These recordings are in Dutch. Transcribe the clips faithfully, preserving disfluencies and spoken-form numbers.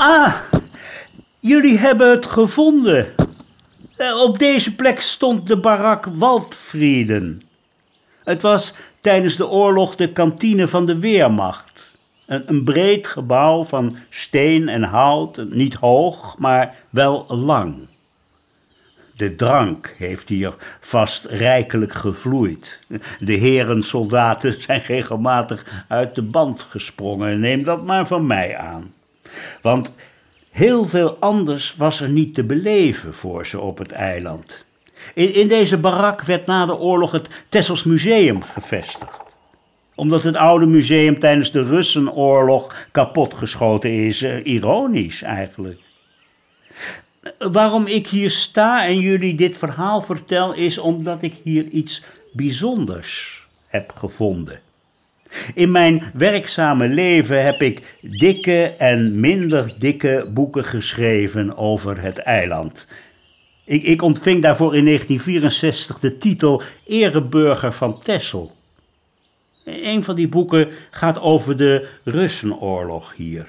Ah, jullie hebben het gevonden. Uh, op deze plek stond de barak Waldfrieden. Het was tijdens de oorlog de kantine van de Weermacht. Een, een breed gebouw van steen en hout, niet hoog, maar wel lang. De drank heeft hier vast rijkelijk gevloeid. De heren soldaten zijn regelmatig uit de band gesprongen. Neem dat maar van mij aan. Want heel veel anders was er niet te beleven voor ze op het eiland. In, in deze barak werd na de oorlog het Texels Museum gevestigd. Omdat het oude museum tijdens de Russenoorlog kapotgeschoten is. Uh, ironisch eigenlijk. Waarom ik hier sta en jullie dit verhaal vertel is omdat ik hier iets bijzonders heb gevonden. In mijn werkzame leven heb ik dikke en minder dikke boeken geschreven over het eiland. Ik, ik ontving daarvoor in negentien vierenzestig de titel Ereburger van Texel. Een van die boeken gaat over de Russenoorlog hier.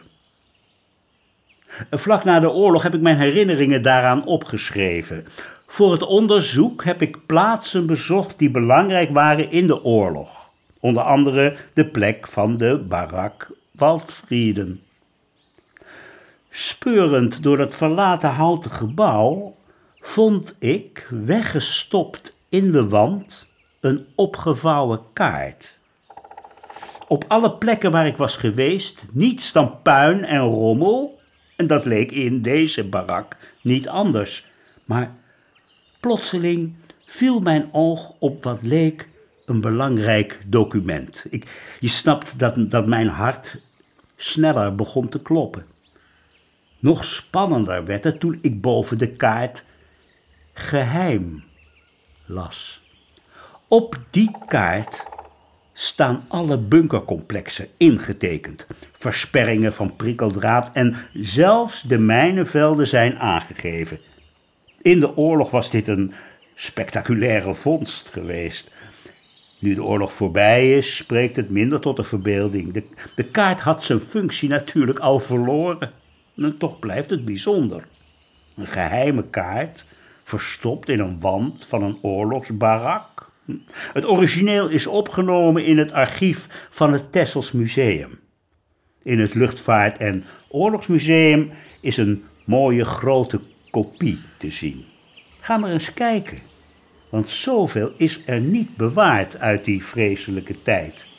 Vlak na de oorlog heb ik mijn herinneringen daaraan opgeschreven. Voor het onderzoek heb ik plaatsen bezocht die belangrijk waren in de oorlog. Onder andere de plek van de barak Waldfrieden. Speurend door dat verlaten houten gebouw vond ik, weggestopt in de wand, een opgevouwen kaart. Op alle plekken waar ik was geweest, niets dan puin en rommel. En dat leek in deze barak niet anders. Maar plotseling viel mijn oog op wat leek een belangrijk document. Ik, je snapt dat, dat mijn hart sneller begon te kloppen. Nog spannender werd het toen ik boven de kaart geheim las. Op die kaart staan alle bunkercomplexen ingetekend. Versperringen van prikkeldraad en zelfs de mijnenvelden zijn aangegeven. In de oorlog was dit een spectaculaire vondst geweest. Nu de oorlog voorbij is, spreekt het minder tot de verbeelding. De, de kaart had zijn functie natuurlijk al verloren. En toch blijft het bijzonder. Een geheime kaart, verstopt in een wand van een oorlogsbarak. Het origineel is opgenomen in het archief van het Texels Museum. In het Luchtvaart- en Oorlogsmuseum is een mooie grote kopie te zien. Ga maar eens kijken, want zoveel is er niet bewaard uit die vreselijke tijd.